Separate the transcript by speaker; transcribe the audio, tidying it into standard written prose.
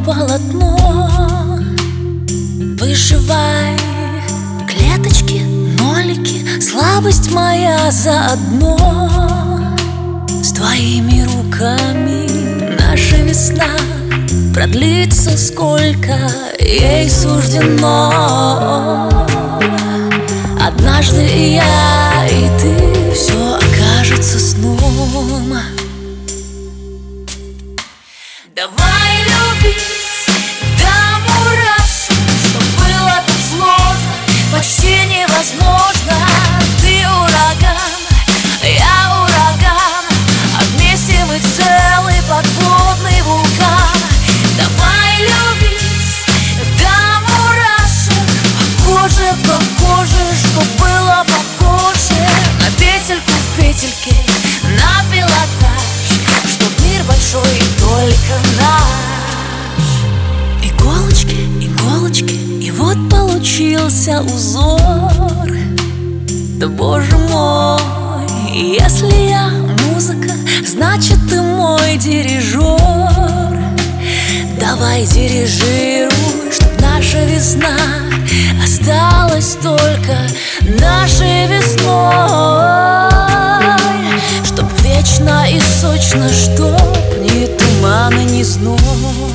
Speaker 1: полотно. Вышивай клеточки, нолики, слабость моя заодно. С твоими руками наша весна продлится, сколько ей суждено. Однажды и я, и ты, все окажется сном. Давай любить до мурашек, что было так сложно, почти невозможно. Ты ураган, я ураган, а вместе мы целый подводный вулкан. Давай любить до мурашек, по коже, что было похоже на петельку в петельке, на пилотаж, чтоб мир большой и только наш. Иголочки, иголочки, и вот получился узор. Да боже мой, если я музыка, значит ты мой дирижер. Давай дирижируй, чтоб наша весна осталась только нашей весной, чтоб вечно и сочно, чтоб ни тумана, ни зной.